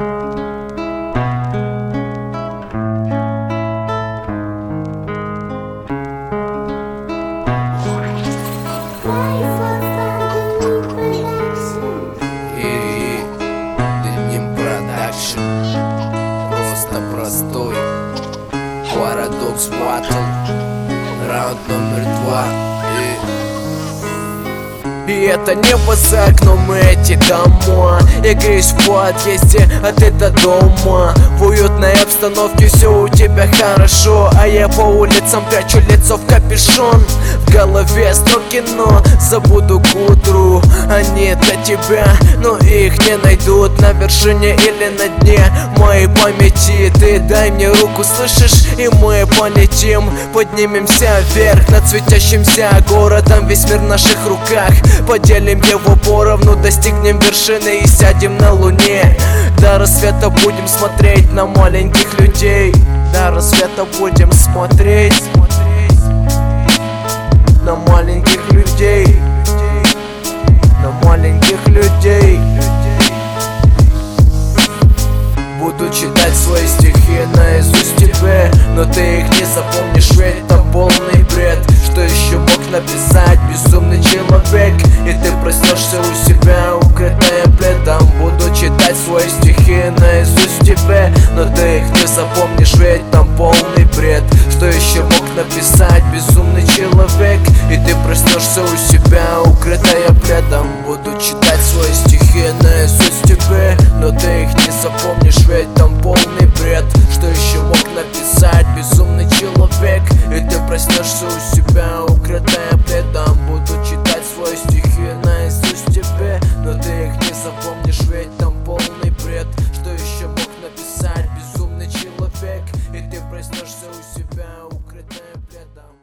Просто простой Парадокс Батл, раунд номер 2. И это небо за окном, эти дома. Я греюсь в подъезде, а ты-то дома. В уютной обстановке все у тебя хорошо, а я по улицам прячу лицо в капюшон. В голове строки, но забуду к утру. Они для тебя, но их не найдут на вершине или на дне моей памяти. Ты дай мне руку, слышишь, и мы полетим. Поднимемся вверх над светящимся городом. Весь мир в наших руках, поделим его поровну, достигнем вершины и сядем на луне. До рассвета будем смотреть на маленьких людей. До рассвета будем смотреть на маленьких людей. На маленьких людей. Буду читать свои стихи наизусть тебе, но ты их не запомнишь, ведь это полный бред. Что еще мог написать безумный человек? И ты проснешься у себя, укрытая пледом. Буду читать свои стихи наизусть тебе, но ты их не запомнишь, ведь там полный бред. Что еще мог написать безумный человек? И ты проснешься у себя, укрытая пледом. Буду читать свои стихи наизусть тебе, но ты их не запомнишь, ведь там полный бред. Что еще мог написать безумный человек? И ты проснешься у себя, укрытая пледом. Буду читать свои стихи наизусть тебе, но ты их не запомнишь, ведь там полный бред. Что еще мог написать безумный человек? И ты проснешься у себя, укрытая пледом.